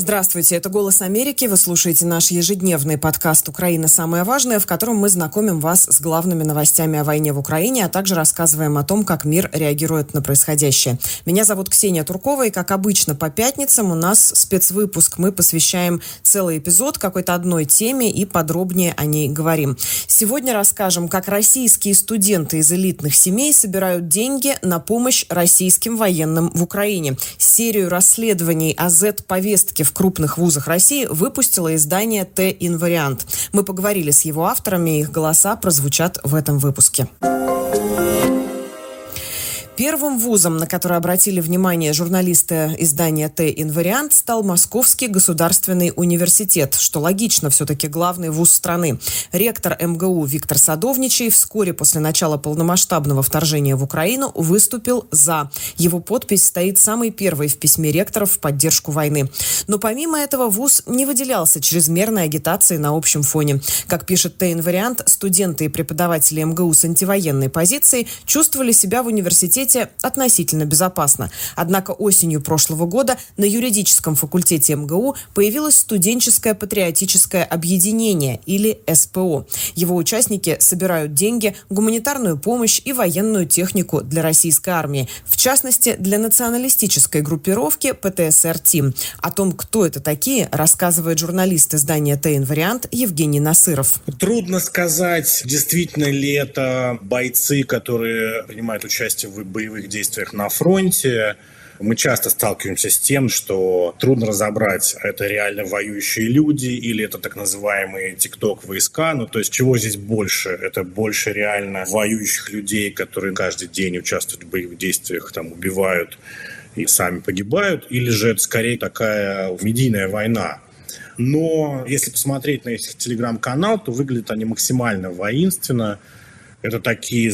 Здравствуйте, это «Голос Америки». Вы слушаете наш ежедневный подкаст «Украина. Самое важное», в котором мы знакомим вас с главными новостями о войне в Украине, а также рассказываем о том, как мир реагирует на происходящее. Меня зовут Ксения Туркова, и, как обычно, по пятницам у нас спецвыпуск. Мы посвящаем целый эпизод какой-то одной теме и подробнее о ней говорим. Сегодня расскажем, как российские студенты из элитных семей собирают деньги на помощь российским военным в Украине. Серию расследований о Z-повестке в крупных вузах России выпустило издание «Т-Инвариант». Мы поговорили с его авторами, и их голоса прозвучат в этом выпуске. Первым вузом, на который обратили внимание журналисты издания «Т-Инвариант», стал Московский государственный университет, что логично, все-таки главный вуз страны. Ректор МГУ Виктор Садовничий вскоре после начала полномасштабного вторжения в Украину выступил «за». Его подпись стоит самой первой в письме ректоров в поддержку войны. Но помимо этого вуз не выделялся чрезмерной агитацией на общем фоне. Как пишет «Т-Инвариант», студенты и преподаватели МГУ с антивоенной позицией чувствовали себя в университете относительно безопасно. Однако осенью прошлого года на юридическом факультете МГУ появилось студенческое патриотическое объединение, или СПО. Его участники собирают деньги, гуманитарную помощь и военную технику для российской армии, в частности, для националистической группировки ПТСР-Тим. О том, кто это такие, рассказывает журналист издания «Т-Инвариант» Евгений Насыров. Трудно сказать, действительно ли это бойцы, которые принимают участие в боевых действиях на фронте. Мы часто сталкиваемся с тем, что трудно разобрать, это реально воюющие люди или это так называемые ТикТок-войска. Ну, то есть, чего здесь больше? Это больше реально воюющих людей, которые каждый день участвуют в боевых действиях, там, убивают и сами погибают, или же это скорее такая медийная война. Но если посмотреть на их телеграм-канал, то выглядят они максимально воинственно. Это такие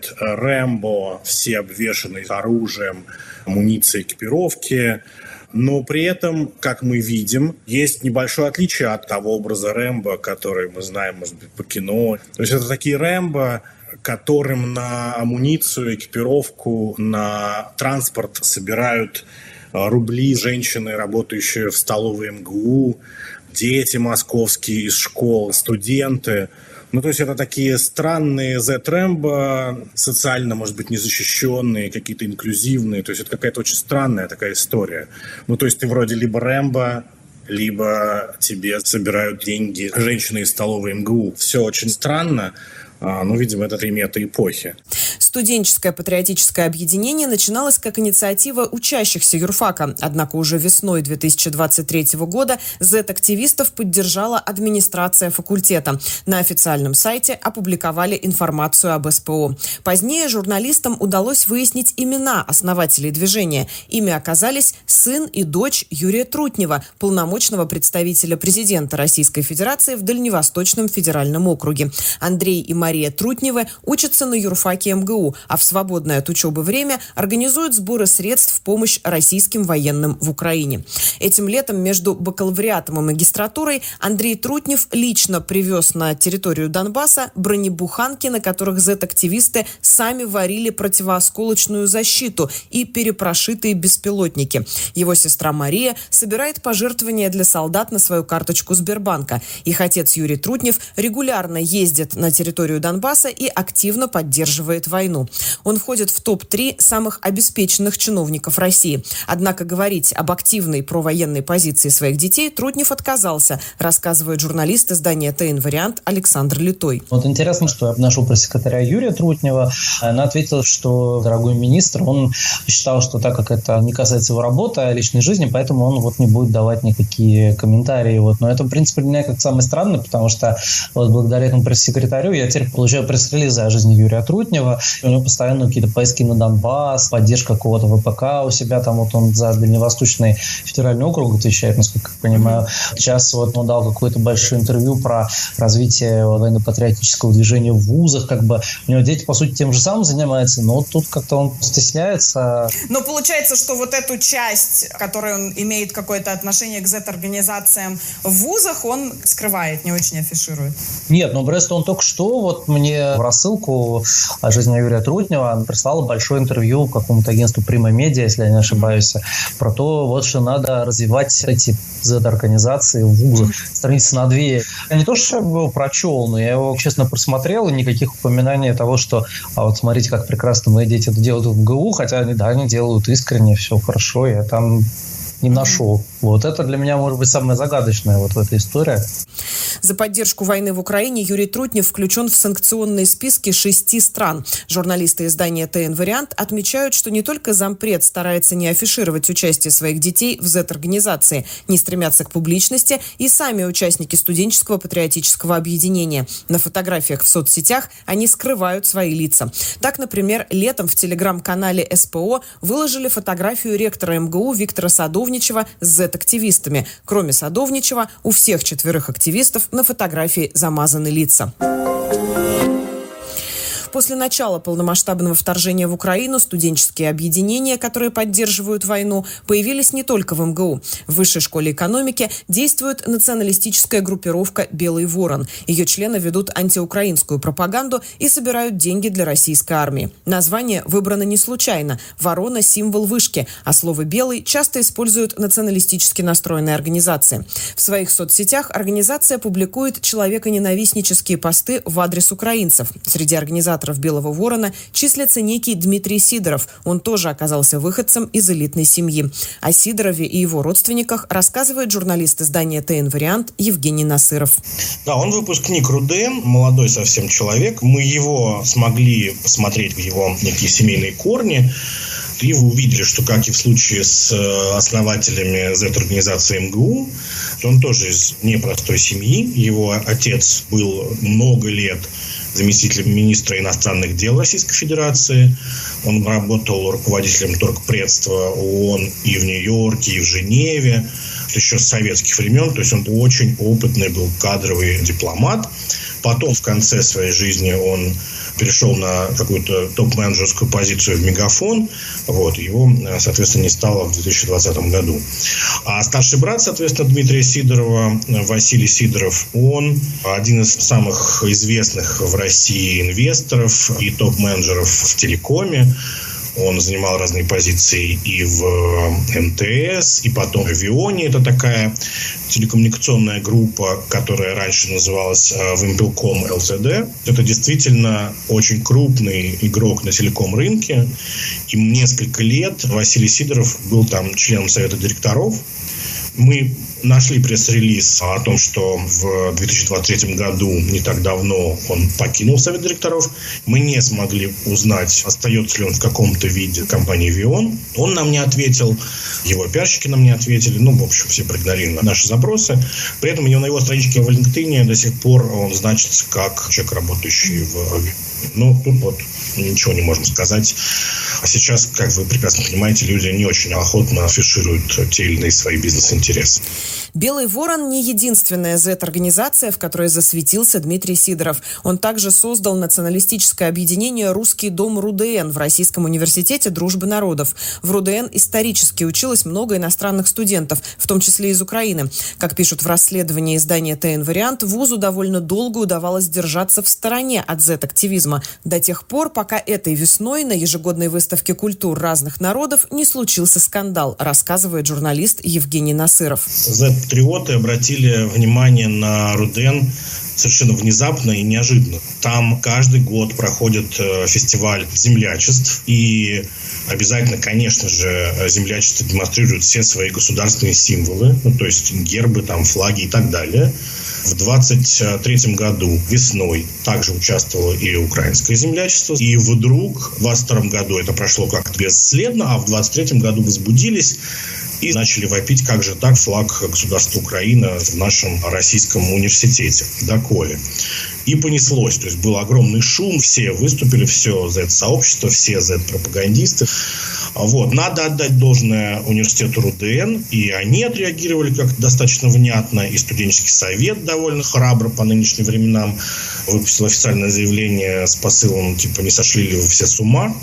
Z-Рэмбо, все обвешаны оружием, амуницией, экипировки. Но при этом, как мы видим, есть небольшое отличие от того образа Рэмбо, который мы знаем, может быть, по кино. То есть это такие Рэмбо, которым на амуницию, экипировку, на транспорт собирают рубли женщины, работающие в столовой МГУ, дети московские из школ, студенты. Ну, то есть это такие странные Z-Рэмбо, социально, может быть, незащищенные, какие-то инклюзивные. То есть это какая-то очень странная такая история. Ну, то есть ты вроде либо Рэмбо, либо тебе собирают деньги женщины из столовой МГУ. Все очень странно. Ну, видимо, это примета эпохи. Студенческое патриотическое объединение начиналось как инициатива учащихся юрфака. Однако уже весной 2023 года Z-активистов поддержала администрация факультета. На официальном сайте опубликовали информацию об СПО. Позднее журналистам удалось выяснить имена основателей движения. Ими оказались сын и дочь Юрия Трутнева, полномочного представителя президента Российской Федерации в Дальневосточном федеральном округе. Андрей и Мария Трутневы учатся на юрфаке МГУ, а в свободное от учебы время организуют сборы средств в помощь российским военным в Украине. Этим летом между бакалавриатом и магистратурой Андрей Трутнев лично привез на территорию Донбасса бронебуханки, на которых Z-активисты сами варили противоосколочную защиту и перепрошитые беспилотники. Его сестра Мария собирает пожертвования для солдат на свою карточку Сбербанка. Их отец Юрий Трутнев регулярно ездит на территорию Донбасса и активно поддерживает войну. Он входит в топ-3 самых обеспеченных чиновников России. Однако говорить об активной провоенной позиции своих детей Трутнев отказался, рассказывает журналист издания «Т-Инвариант» Александр Литой. Вот интересно, что я нашел пресс-секретаря Юрия Трутнева. Она ответила, что дорогой министр, он считал, что так как это не касается его работы, а личной жизни, поэтому он не будет давать никакие комментарии. Но это, в принципе, для меня как самое странное, потому что благодаря этому пресс-секретарю я теперь получаю пресс-релизы о жизни Юрия Трутнева. У него постоянно какие-то поиски на Донбасс, поддержка какого-то ВПК у себя, там он за Дальневосточный федеральный округ отвечает, насколько я понимаю. Сейчас он дал какое-то большое интервью про развитие военно-патриотического движения в вузах, у него дети, по сути, тем же самым занимаются, но тут как-то он стесняется. Но получается, что вот эту часть, которой он имеет какое-то отношение к Z-организациям в вузах, он скрывает, не очень афиширует. Нет, просто он только что вот мне в рассылку жизни Юрия Трутнева прислала большое интервью какому-то агентству Prima Media, если я не ошибаюсь, про то, вот, что надо развивать эти Z-организации в вузах. Страницы на 2. Я не то, что я его прочел, но я его, честно, просмотрел, и никаких упоминаний того, что вот смотрите, как прекрасно мои дети это делают в МГУ, хотя они делают искренне, все хорошо, я там не нашел. Вот это для меня, может быть, самое загадочное вот в этой истории. За поддержку войны в Украине Юрий Трутнев включен в санкционные списки 6 стран. Журналисты издания ТН Вариант отмечают, что не только зампред старается не афишировать участие своих детей в Z-организации, не стремятся к публичности и сами участники студенческого патриотического объединения. На фотографиях в соцсетях они скрывают свои лица. Так, например, летом в телеграм-канале СПО выложили фотографию ректора МГУ Виктора Садовничева с Z-активистами. Кроме Садовничева, у всех 4 активистов на фотографии замазаны лица. После начала полномасштабного вторжения в Украину студенческие объединения, которые поддерживают войну, появились не только в МГУ. В Высшей школе экономики действует националистическая группировка «Белый ворон». Ее члены ведут антиукраинскую пропаганду и собирают деньги для российской армии. Название выбрано не случайно. Ворона – символ вышки, а слово «белый» часто используют националистически настроенные организации. В своих соцсетях организация публикует человеконенавистнические посты в адрес украинцев. Среди организаторов «Белого ворона» числится некий Дмитрий Сидоров. Он тоже оказался выходцем из элитной семьи. О Сидорове и его родственниках рассказывает журналист издания ТН Вариант Евгений Насыров. Да, он выпускник РУДН, молодой совсем человек. Мы его смогли посмотреть в его некие семейные корни. И вы увидели, что, как и в случае с основателями Z-организации МГУ, он тоже из непростой семьи. Его отец был много лет заместителем министра иностранных дел Российской Федерации. Он работал руководителем торгпредства ООН и в Нью-Йорке, и в Женеве, еще с советских времен. То есть он очень опытный был кадровый дипломат. Потом в конце своей жизни он перешел на какую-то топ-менеджерскую позицию в Мегафон. Вот, его, соответственно, не стало в 2020 году. А старший брат, соответственно, Дмитрия Сидорова, Василий Сидоров, он один из самых известных в России инвесторов и топ-менеджеров в телекоме. Он занимал разные позиции и в МТС, и потом в Вионе. Это такая телекоммуникационная группа, которая раньше называлась Вимпелком ЛТД. Это действительно очень крупный игрок на телеком-рынке. И несколько лет Василий Сидоров был там членом совета директоров. Мы нашли пресс-релиз о том, что в 2023 году, не так давно, он покинул совет директоров. Мы не смогли узнать, остается ли он в каком-то виде компании «Вион». Он нам не ответил, его пиарщики нам не ответили. В общем, все проигнорировали наши запросы. При этом на его страничке в LinkedIn до сих пор он значится как человек, работающий в... тут вот ничего не можем сказать. А сейчас, как вы прекрасно понимаете, люди не очень охотно афишируют те или иные свои бизнес-интересы. «Белый ворон» не единственная Z-организация, в которой засветился Дмитрий Сидоров. Он также создал националистическое объединение «Русский дом РУДН» в Российском университете Дружбы народов. В РУДН исторически училось много иностранных студентов, в том числе из Украины. Как пишут в расследовании издания ТН Вариант, вузу довольно долго удавалось держаться в стороне от Z-активизма, до тех пор, пока этой весной на ежегодной выставке культур разных народов не случился скандал, рассказывает журналист Евгений Насыров. Z-патриоты обратили внимание на РУДН совершенно внезапно и неожиданно. Там каждый год проходит фестиваль землячеств, и обязательно, конечно же, землячество демонстрирует все свои государственные символы, то есть гербы, флаги и так далее. В 23 году весной также участвовало и украинское землячество. И вдруг в 22 году это прошло как-то бесследно, а в 23 году возбудились и начали вопить, как же так, флаг государства Украина в нашем российском университете. Доколе. И понеслось. То есть был огромный шум, все выступили, все Z-сообщество, все Z-пропагандисты. Надо отдать должное университету РУДН, и они отреагировали как-то достаточно внятно, и студенческий совет довольно храбро по нынешним временам выпустил официальное заявление с посылом, не сошли ли вы все с ума.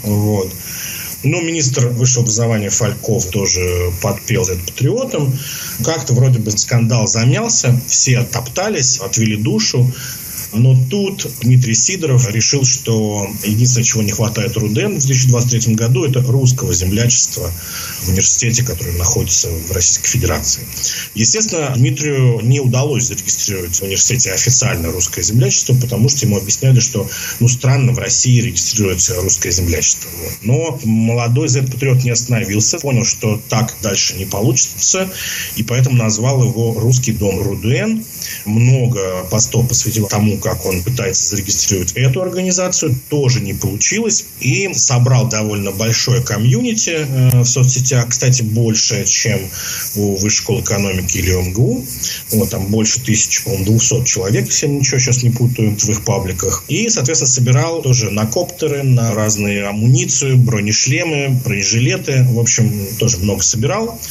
Но министр высшего образования Фальков тоже подпел Z-патриотам. Как-то вроде бы скандал замялся, все оттоптались, отвели душу. Но тут Дмитрий Сидоров решил, что единственное, чего не хватает РУДН в 2023 году, это русского землячества в университете, который находится в Российской Федерации. Естественно, Дмитрию не удалось зарегистрировать в университете официально русское землячество, потому что ему объясняли, что странно в России регистрировать русское землячество. Но молодой зет-патриот не остановился, понял, что так дальше не получится, и поэтому назвал его «Русский дом РУДН». Много постов посвятил тому, как он пытается зарегистрировать эту организацию. Тоже не получилось. И собрал довольно большое комьюнити в соцсетях. Кстати, больше, чем у Высшей школы экономики или МГУ. Там больше 1200 человек, если я ничего сейчас не путаю, в их пабликах. И, соответственно, собирал тоже на коптеры, на разные амуницию, бронешлемы, бронежилеты. В общем, тоже много собирал.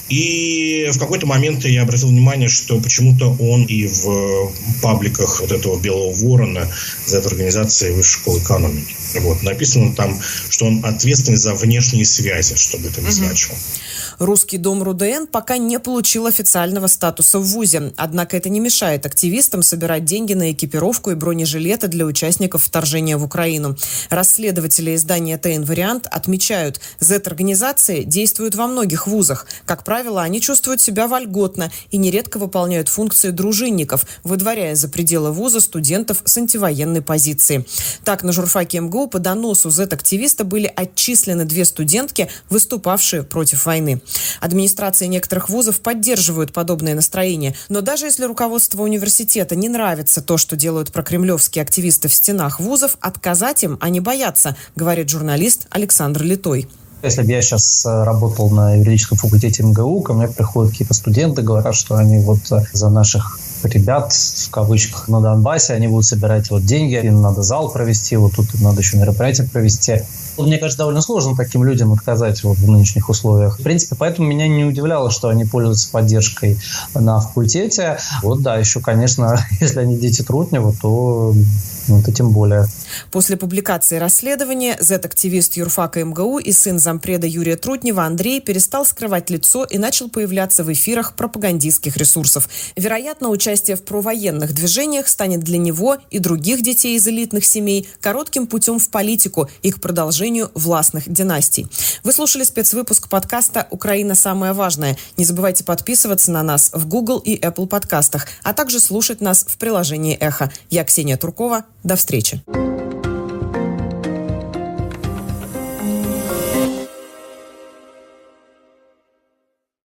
И в какой-то момент я обратил внимание, что почему-то он и в пабликах вот этого Белого Ворона за этой организацией Высшей школы экономики. Написано там, что он ответственный за внешние связи, чтобы это не значило. Русский дом РУДН пока не получил официального статуса в вузе. Однако это не мешает активистам собирать деньги на экипировку и бронежилеты для участников вторжения в Украину. Расследователи издания ТН-Вариант отмечают, Z-организации действуют во многих вузах. Как правило, они чувствуют себя вольготно и нередко выполняют функции дружинников, выдворяя за пределы вуза студентов с антивоенной позиции. Так, на журфаке МГУ по доносу Z-активиста были отчислены 2 студентки, выступавшие против войны. Администрации некоторых вузов поддерживают подобное настроение. Но даже если руководству университета не нравится то, что делают прокремлевские активисты в стенах вузов, отказать им они боятся, говорит журналист Александр Литой. Если бы я сейчас работал на юридическом факультете МГУ, ко мне приходят какие-то студенты, говорят, что они за наших ребят, в кавычках, на Донбассе, они будут собирать деньги, им надо зал провести, тут им надо еще мероприятие провести. Мне кажется, довольно сложно таким людям отказать в нынешних условиях. В принципе, поэтому меня не удивляло, что они пользуются поддержкой на факультете. Еще, конечно, если они дети Трутнева, то это тем более. После публикации расследования Z-активист юрфака МГУ и сын зампреда Юрия Трутнева Андрей перестал скрывать лицо и начал появляться в эфирах пропагандистских ресурсов. Вероятно, участие в провоенных движениях станет для него и других детей из элитных семей коротким путем в политику и к продолжению властных династий. Вы слушали спецвыпуск подкаста «Украина. Самое важное». Не забывайте подписываться на нас в Google и Apple подкастах, а также слушать нас в приложении «Эхо». Я Ксения Туркова. До встречи.